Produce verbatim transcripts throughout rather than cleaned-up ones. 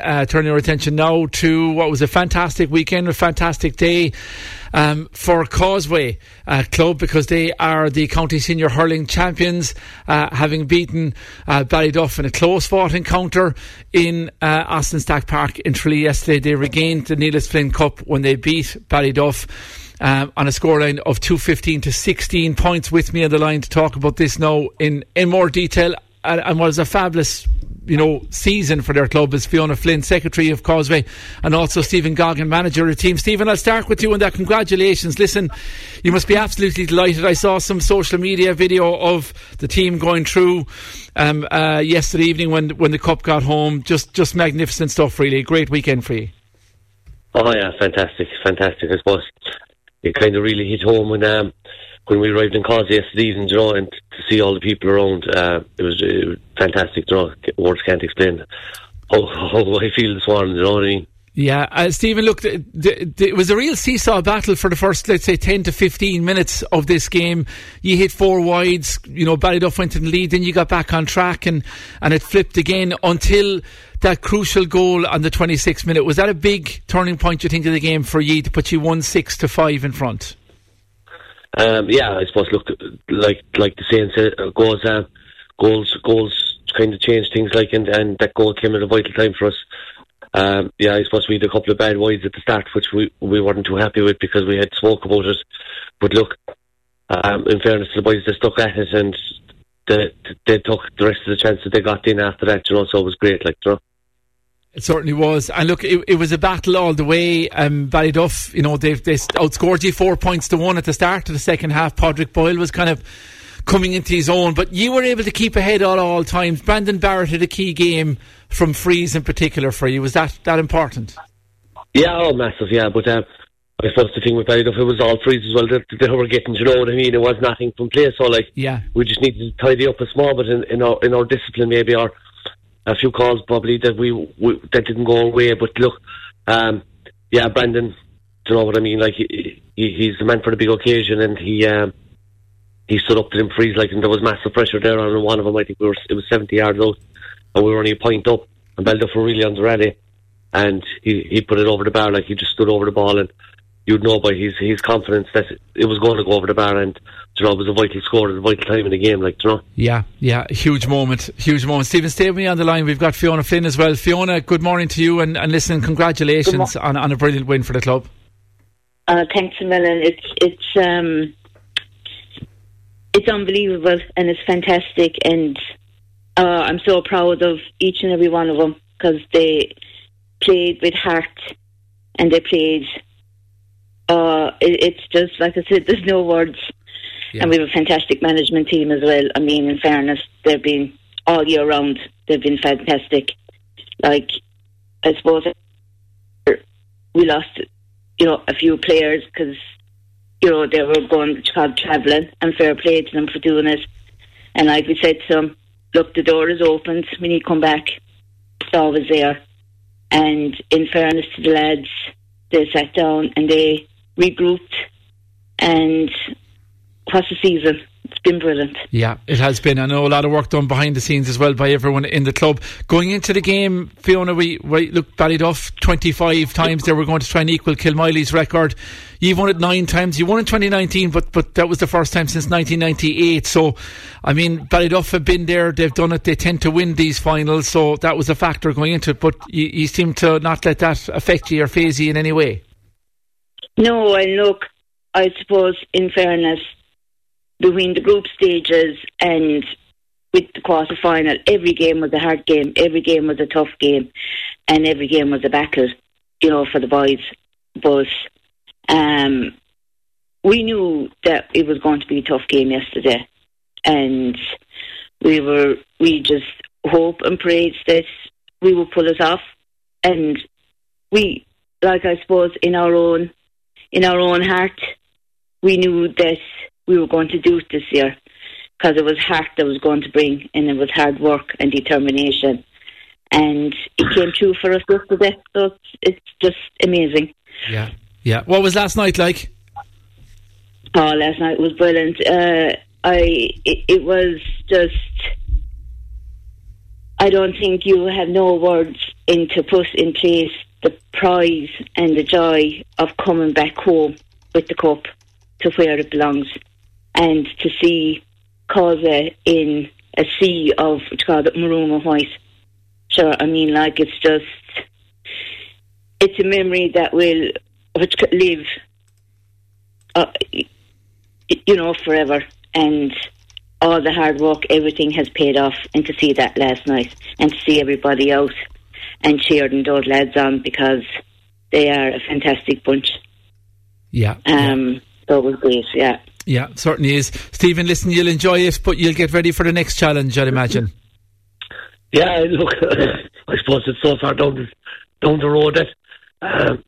uh, turn your attention now to what was a fantastic weekend, a fantastic day um, for Causeway uh, Club, because they are the county senior hurling champions, uh, having beaten uh, Ballyduff in a close fought encounter in uh, Austin Stack Park in Tralee yesterday. They regained the Neelis Flynn Cup when they beat Ballyduff Um, on a scoreline of two fifteen to sixteen points. With me on the line to talk about this now in, in more detail, and, and what is a fabulous, you know, season for their club, is Fiona Flynn, Secretary of Causeway, and also Stephen Goggin, Manager of the team. Stephen, I'll start with you on that. Congratulations. Listen, you must be absolutely delighted. I saw some social media video of the team going through um, uh, yesterday evening when when the cup got home. Just, just magnificent stuff, really. Great weekend for you. Oh yeah, fantastic, fantastic. I suppose it kind of really hit home when um, when we arrived in Causeway yesterday evening, you know, and to see all the people around. Uh, it, was, it was fantastic, you know. Words can't explain how, how I feel this morning, you know what I mean? Yeah, uh, Stephen, look, the, the, the, it was a real seesaw battle for the first, let's say, ten to fifteen minutes of this game. You hit four wides, you know, Ballyduff went in the lead, then you got back on track, and, and it flipped again until that crucial goal on the twenty-sixth minute. Was that a big turning point, you think, of the game for you, to put you one six to five in front? Um, yeah, I suppose, look, like like the saying said, uh, goals, uh, goals, goals kind of change things, like, and, and that goal came at a vital time for us. Um, yeah, I suppose we had a couple of bad wides at the start, which we, we weren't too happy with because we had spoke about it. But look, um, in fairness to the boys, they stuck at it, and they, they took the rest of the chance that they got in after that, you know, so it was great, like, you know. It certainly was. And look, it, it was a battle all the way. Um, Ballyduff, you know, they they outscored you four points to one at the start of the second half. Padraig Boyle was kind of coming into his own, but you were able to keep ahead at all times. Brandon Barrett had a key game from frees in particular for you. Was that that important? Yeah, oh, massive, yeah. But um, I suppose the thing with Ballyduff, it was all frees as well that they were getting, you know what I mean? It was nothing from play, so like, yeah, we just needed to tidy up a small bit in, in, our, in our discipline, maybe, or a few calls probably that we, we that didn't go our way. But look, um, yeah, Brandon, you know what I mean? Like, he, he, he's the man for the big occasion, and he um, he stood up to them frees, like, and there was massive pressure there on one of them. I think we were it was seventy yards out, and we were only a point up, and Ballyduff were really on the rally, and he, he put it over the bar. Like, he just stood over the ball, and you'd know by his his confidence that it was going to go over the bar, and you know, it was a vital score at a vital time in the game, like, you know. Yeah, yeah, huge moment, huge moment. Stephen, stay with me on the line. We've got Fiona Flynn as well. Fiona, good morning to you, and, and listen, congratulations on, on a brilliant win for the club. Uh, thanks a million. It's it's um it's unbelievable, and it's fantastic, and uh, I'm so proud of each and every one of them, because they played with heart, and they played. Uh, it, it's just, like I said, there's no words. Yeah. And we have a fantastic management team as well. I mean, in fairness, they've been all year round. They've been fantastic. Like, I suppose we lost, you know, a few players because, you know, they were going to travelling, and fair play to them for doing it. And like we said to them, look, the door is opened. When you come back, it's always there. And in fairness to the lads, they sat down and they regrouped, and what's the season? It's been brilliant. Yeah, it has been. I know a lot of work done behind the scenes as well by everyone in the club. Going into the game, Fiona, we, we look, Ballyduff twenty-five times they were going to try and equal Kilmiley's record. You've won it nine times. You won in twenty nineteen, but but that was the first time since nineteen ninety-eight. So, I mean, Ballyduff have been there. They've done it. They tend to win these finals. So that was a factor going into it. But you, you seem to not let that affect you or faze you in any way. No, and look, I suppose, in fairness, between the group stages and with the quarter final, every game was a hard game, every game was a tough game, and every game was a battle, you know, for the boys. But um, we knew that it was going to be a tough game yesterday, and we were we just hope and prayed that we would pull it off. And we, like, I suppose, in our own in our own heart, we knew that we were going to do it this year, because it was heart that was going to bring, and it was hard work and determination, and it came true for us yesterday. So it's, it's just amazing. Yeah, yeah. What was last night like? Oh, last night was brilliant. Uh, I it, it was just I don't think you have no words in to put in place the prize and the joy of coming back home with the cup to where it belongs, and to see Causeway in a sea of, what's called it, maroon and white. Sure, I mean, like, it's just, it's a memory that will which could live, uh, you know, forever. And all the hard work, everything has paid off. And to see that last night, and to see everybody out and cheering those lads on, because they are a fantastic bunch. Yeah. Um. Yeah. So it was great, yeah. Yeah, certainly is. Stephen, listen, you'll enjoy it, but you'll get ready for the next challenge, I'd imagine. Yeah, look, I suppose it's so far down the, down the road that um,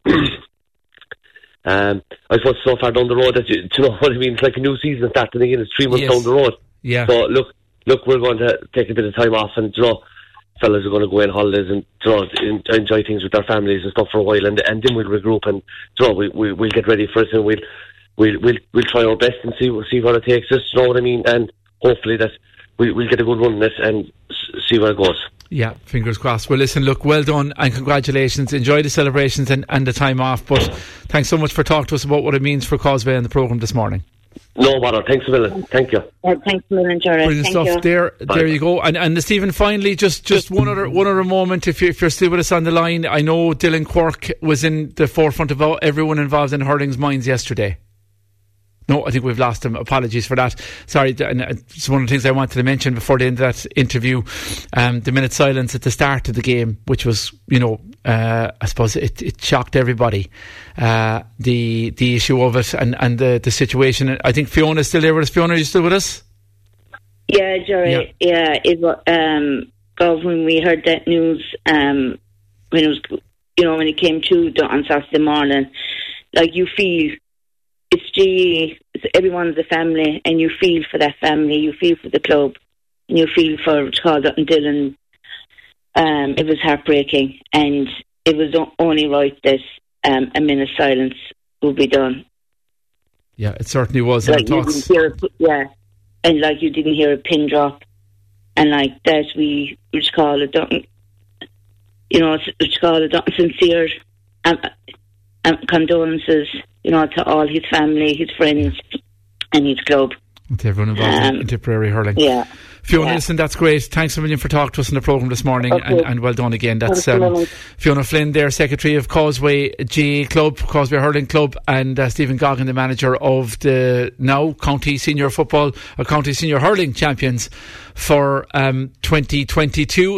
um, I suppose so far down the road that you, do you know what I mean? It's like a new season starting again. It's three months Yes. down the road. Yeah. So look, look, we're going to take a bit of time off, and you know, fellas are going to go on holidays and you know, enjoy things with their families and stuff for a while, and and then we'll regroup and you know, we we we'll get ready for it, and we'll we'll we'll, we'll try our best and see see where it takes us. You know what I mean? And hopefully that we we'll get a good run in it and see where it goes. Yeah, fingers crossed. Well, listen, look, well done and congratulations. Enjoy the celebrations and, and the time off. But thanks so much for talking to us about what it means for Causeway and the programme this morning. No bother. Thanks a million. Thank you. Uh, thanks a million, Jared. Brilliant Thank stuff. you. There, Bye. there you go. And and Stephen, finally, just, just one other one other moment. If you if you're still with us on the line, I know Dylan Quirk was in the forefront of all, everyone involved in hurling's minds yesterday. No, I think we've lost him. Apologies for that. Sorry, and it's one of the things I wanted to mention before the end of that interview. Um, the minute silence at the start of the game, which was, you know, uh, I suppose it, it shocked everybody. Uh, the the issue of it and, and the, the situation. I think Fiona's still there with us. Fiona, are you still with us? Yeah, Jerry. Yeah, yeah it was. Um, God, when we heard that news, um, when it was, you know, when it came to the, on Saturday morning, like you feel. It's G E, everyone's a family, and you feel for that family, you feel for the club, and you feel for Charlotte and Dylan. Um, it was heartbreaking, and it was only right that um, a minute's silence will be done. Yeah, it certainly was. Like you didn't hear a, yeah, and like you didn't hear a pin drop, and like that we just call it, you know, just call it sincere um, um, condolences. You know, to all his family, his friends, and his club. To everyone involved um, in Tipperary hurling. Yeah. Fiona, yeah. listen, that's great. Thanks a million for talking to us in the programme this morning, okay. and, and well done again. That's um, Fiona Flynn there, Secretary of Causeway G A Club, Causeway Hurling Club, and uh, Stephen Goggin, the manager of the now County Senior Football, or County Senior Hurling Champions for um, twenty twenty-two.